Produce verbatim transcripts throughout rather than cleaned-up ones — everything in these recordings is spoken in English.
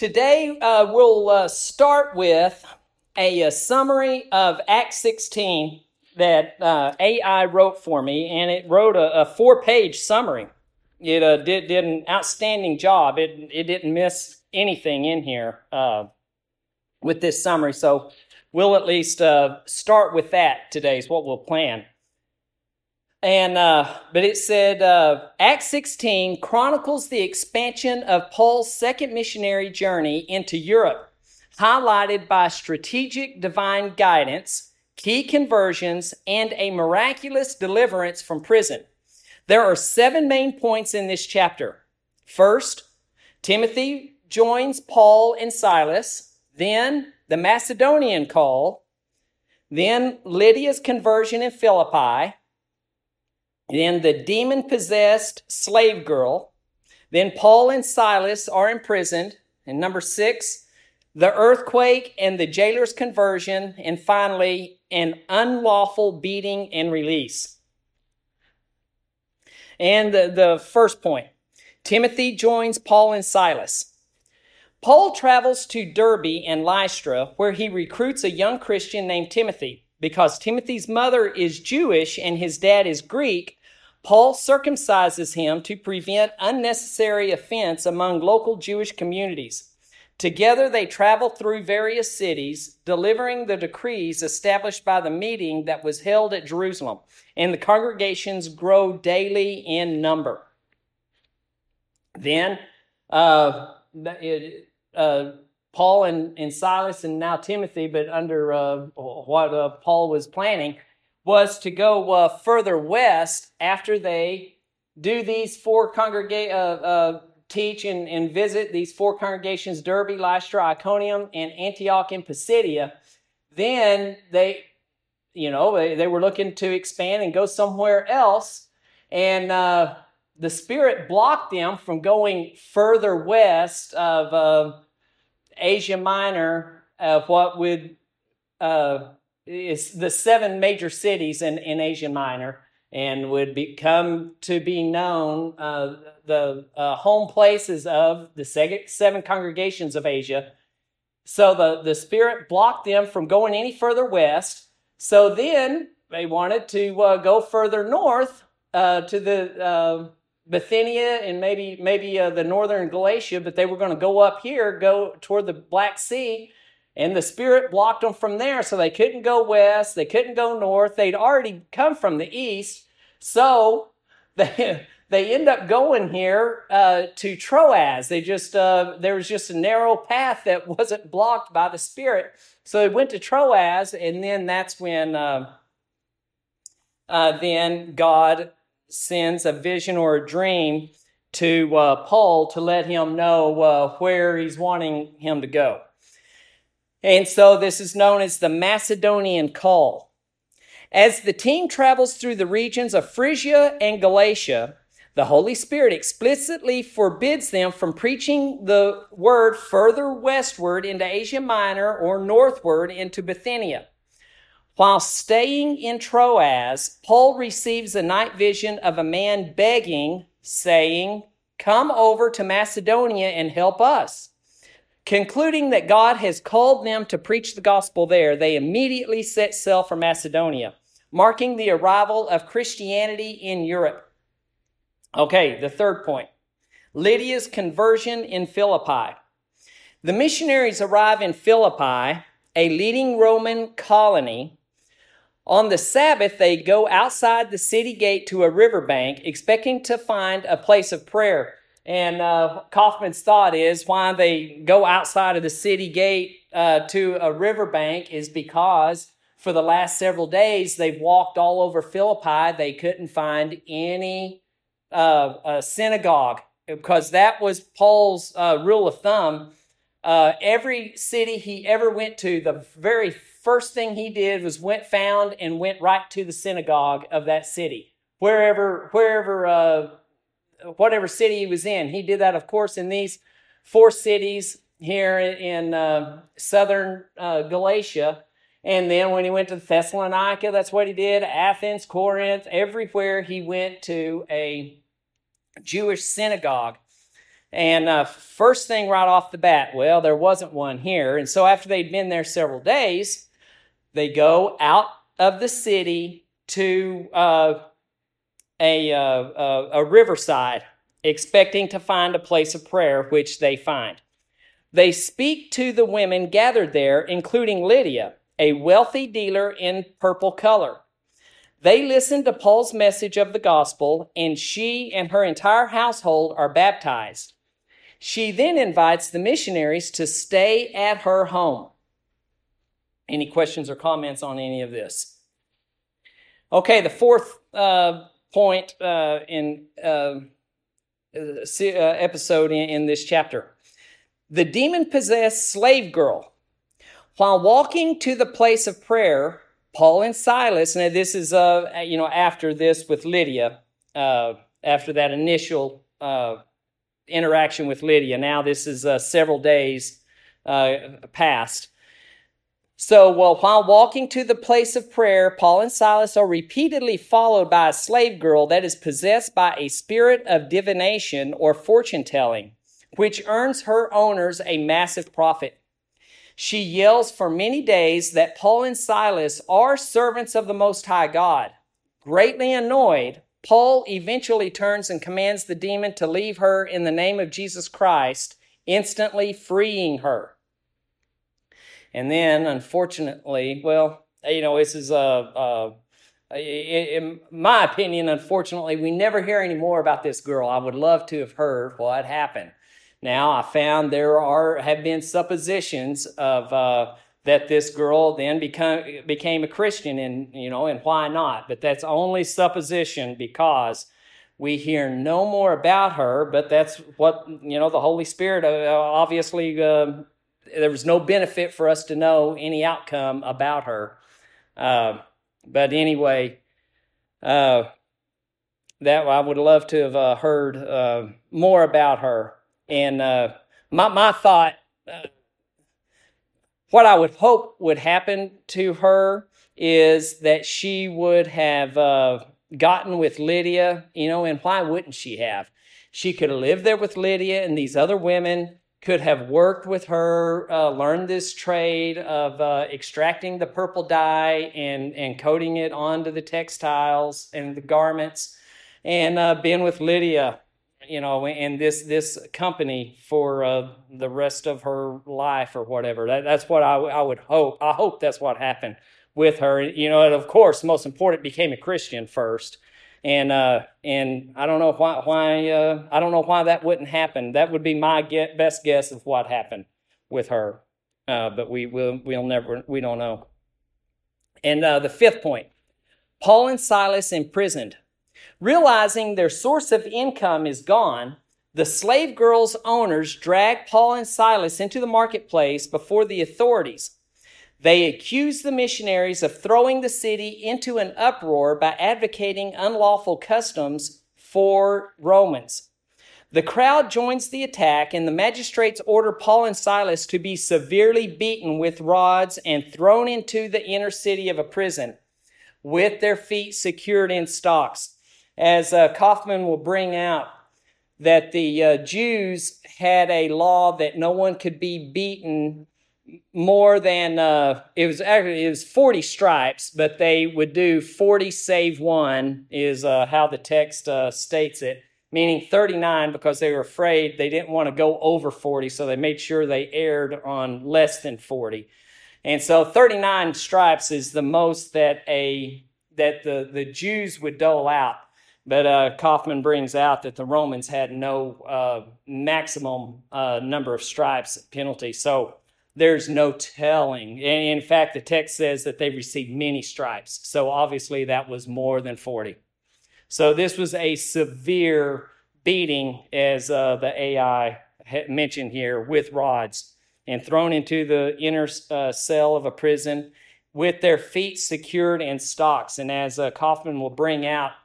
Today uh, we'll uh, start with a, a summary of Acts sixteen that uh, A I wrote for me, and it wrote a, a four-page summary. It uh, did, did an outstanding job. It, it didn't miss anything in here uh, with this summary, so we'll at least uh, start with that today is what we'll plan. And uh, but it said, uh, Acts sixteen chronicles the expansion of Paul's second missionary journey into Europe, highlighted by strategic divine guidance, key conversions, and a miraculous deliverance from prison. There are seven main points in this chapter. First, Timothy joins Paul and Silas, then the Macedonian call, then Lydia's conversion in Philippi, then the demon-possessed slave girl. Then Paul and Silas are imprisoned. And number six, the earthquake and the jailer's conversion. And finally, an unlawful beating and release. And the, the first point, Timothy joins Paul and Silas. Paul travels to Derbe and Lystra, where he recruits a young Christian named Timothy. Because Timothy's mother is Jewish and his dad is Greek, Paul circumcises him to prevent unnecessary offense among local Jewish communities. Together they travel through various cities, delivering the decrees established by the meeting that was held at Jerusalem, and the congregations grow daily in number. Then uh, it, uh, Paul and, and Silas and now Timothy, but under uh, what uh, Paul was planning, was to go uh, further west after they do these four congrega- uh, uh, teach and, and visit these four congregations, Derbe, Lystra, Iconium, and Antioch in Pisidia. Then they, you know, they, they were looking to expand and go somewhere else, and uh, the Spirit blocked them from going further west of Uh, Asia Minor, of what would uh, is the seven major cities in, in Asia Minor, and would become to be known uh, the uh, home places of the seven congregations of Asia. So the, the Spirit blocked them from going any further west. So then they wanted to uh, go further north uh, to the uh, Bithynia and maybe maybe uh, the northern Galatia, but they were going to go up here, go toward the Black Sea, and the Spirit blocked them from there, so they couldn't go west, they couldn't go north. They'd already come from the east, so they they end up going here uh, to Troas. They just uh, there was just a narrow path that wasn't blocked by the Spirit, so they went to Troas, and then that's when uh, uh, then God sends a vision or a dream to uh, Paul to let him know uh, where he's wanting him to go. And so this is known as the Macedonian call. As the team travels through the regions of Phrygia and Galatia, the Holy Spirit explicitly forbids them from preaching the word further westward into Asia Minor or northward into Bithynia. While staying in Troas, Paul receives a night vision of a man begging, saying, "Come over to Macedonia and help us." Concluding that God has called them to preach the gospel there, they immediately set sail for Macedonia, marking the arrival of Christianity in Europe. Okay, the third point, Lydia's conversion in Philippi. The missionaries arrive in Philippi, a leading Roman colony. On the Sabbath, they go outside the city gate to a riverbank, expecting to find a place of prayer. And uh, Kaufman's thought is why they go outside of the city gate uh, to a riverbank is because for the last several days, they've walked all over Philippi. They couldn't find any uh, uh, synagogue, because that was Paul's uh, rule of thumb. Uh, every city he ever went to, the very first thing he did was went found and went right to the synagogue of that city. Wherever, wherever, uh, whatever city he was in. He did that, of course, in these four cities here in uh, southern uh, Galatia. And then when he went to Thessalonica, that's what he did. Athens, Corinth, everywhere he went to a Jewish synagogue. And uh, first thing right off the bat, well, there wasn't one here. And so after they'd been there several days, they go out of the city to uh, a, uh, a, a riverside, expecting to find a place of prayer, which they find. They speak to the women gathered there, including Lydia, a wealthy dealer in purple color. They listen to Paul's message of the gospel, and she and her entire household are baptized. She then invites the missionaries to stay at her home. Any questions or comments on any of this? Okay, the fourth uh, point uh, in uh, uh, episode in, in this chapter. The demon-possessed slave girl. While walking to the place of prayer, Paul and Silas, and this is uh, you know after this with Lydia, uh, after that initial uh, interaction with Lydia. Now this is uh, several days uh, past. So, well, while walking to the place of prayer, Paul and Silas are repeatedly followed by a slave girl that is possessed by a spirit of divination or fortune-telling, which earns her owners a massive profit. She yells for many days that Paul and Silas are servants of the Most High God. Greatly annoyed, Paul eventually turns and commands the demon to leave her in the name of Jesus Christ, instantly freeing her. And then, unfortunately, well, you know, this is, uh, uh, in my opinion, unfortunately, we never hear any more about this girl. I would love to have heard what happened. Now, I found there are have been suppositions of uh, that this girl then become, became a Christian, and you know, and why not? But that's only supposition because we hear no more about her. But that's what you know. The Holy Spirit uh, obviously. Uh, There was no benefit for us to know any outcome about her. Uh, but anyway, uh, that I would love to have uh, heard uh, more about her. And uh, my, my thought, uh, what I would hope would happen to her is that she would have uh, gotten with Lydia, you know, and why wouldn't she have? She could have lived there with Lydia and these other women, could have worked with her, uh, learned this trade of uh, extracting the purple dye and, and coating it onto the textiles and the garments, and uh, been with Lydia, you know, in this this company for uh, the rest of her life or whatever. That, that's what I, I would hope. I hope that's what happened with her. You know, and of course, most important, became a Christian first. And uh, and I don't know why why uh, I don't know why that wouldn't happen. That would be my get, best guess of what happened with her. Uh, but we will we'll never we don't know. And uh, the fifth point: Paul and Silas imprisoned, realizing their source of income is gone. The slave girl's owners drag Paul and Silas into the marketplace before the authorities. They accuse the missionaries of throwing the city into an uproar by advocating unlawful customs for Romans. The crowd joins the attack, and the magistrates order Paul and Silas to be severely beaten with rods and thrown into the inner city of a prison with their feet secured in stocks. As uh, Kaufman will bring out, that the uh, Jews had a law that no one could be beaten more than, uh, it was actually, it was forty stripes, but they would do forty save one is uh, how the text uh, states it, meaning thirty-nine because they were afraid they didn't want to go over forty, so they made sure they erred on less than forty. And so thirty-nine stripes is the most that a that the, the Jews would dole out. But uh, Kaufman brings out that the Romans had no uh, maximum uh, number of stripes penalty. So there's no telling. And in fact, the text says that they received many stripes. So obviously that was more than forty. So this was a severe beating, as uh, the A I mentioned here, with rods, and thrown into the inner uh, cell of a prison with their feet secured in stocks. And as uh, Kaufman will bring out,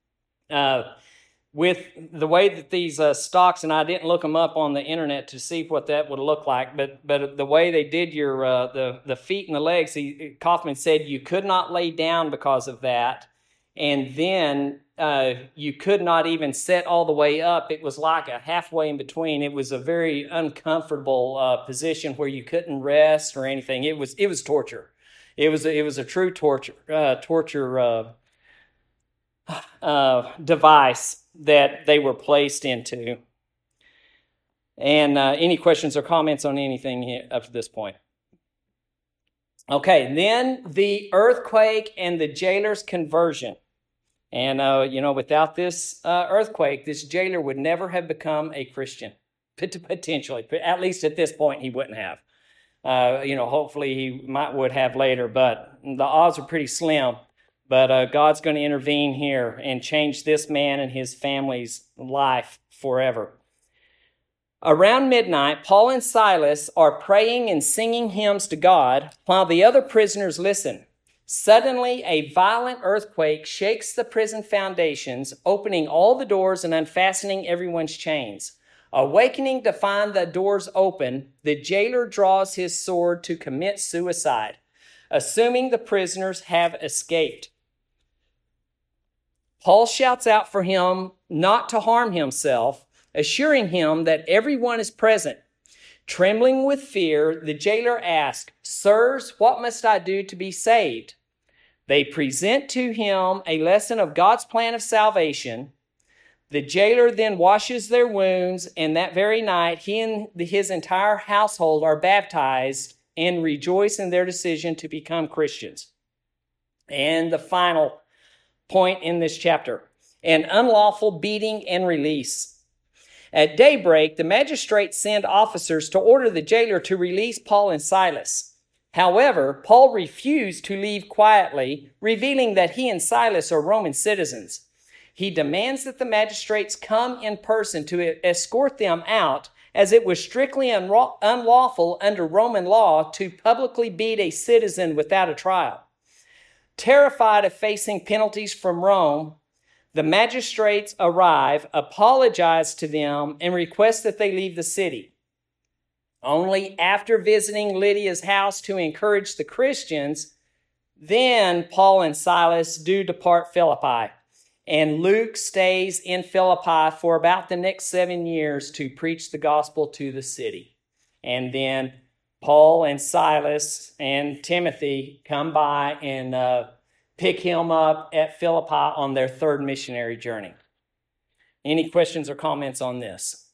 uh, with the way that these uh, stocks, and I didn't look them up on the internet to see what that would look like, but but the way they did your uh, the the feet and the legs, he, Kaufman said you could not lay down because of that, and then uh, you could not even sit all the way up. It was like a halfway in between. It was a very uncomfortable uh, position where you couldn't rest or anything. It was it was torture. It was a, it was a true torture uh, torture uh, uh, device that they were placed into. And uh, any questions or comments on anything here up to this point? Okay, then the earthquake and the jailer's conversion. And, uh, you know, without this uh, earthquake, this jailer would never have become a Christian, potentially. At least at this point, he wouldn't have. Uh, you know, hopefully he might would have later, but the odds are pretty slim. But uh, God's going to intervene here and change this man and his family's life forever. Around midnight, Paul and Silas are praying and singing hymns to God while the other prisoners listen. Suddenly, a violent earthquake shakes the prison foundations, opening all the doors and unfastening everyone's chains. Awakening to find the doors open, the jailer draws his sword to commit suicide, assuming the prisoners have escaped. Paul shouts out for him not to harm himself, assuring him that everyone is present. Trembling with fear, the jailer asks, "Sirs, what must I do to be saved?" They present to him a lesson of God's plan of salvation. The jailer then washes their wounds, and that very night, he and his entire household are baptized and rejoice in their decision to become Christians. And the final point in this chapter, an unlawful beating and release. At daybreak, the magistrates send officers to order the jailer to release Paul and Silas. However, Paul refused to leave quietly, revealing that he and Silas are Roman citizens. He demands that the magistrates come in person to escort them out, as it was strictly unra- unlawful under Roman law to publicly beat a citizen without a trial. Terrified of facing penalties from Rome, the magistrates arrive, apologize to them, and request that they leave the city. Only after visiting Lydia's house to encourage the Christians, then Paul and Silas do depart Philippi. And Luke stays in Philippi for about the next seven years to preach the gospel to the city. And then Paul and Silas and Timothy come by and uh, pick him up at Philippi on their third missionary journey. Any questions or comments on this?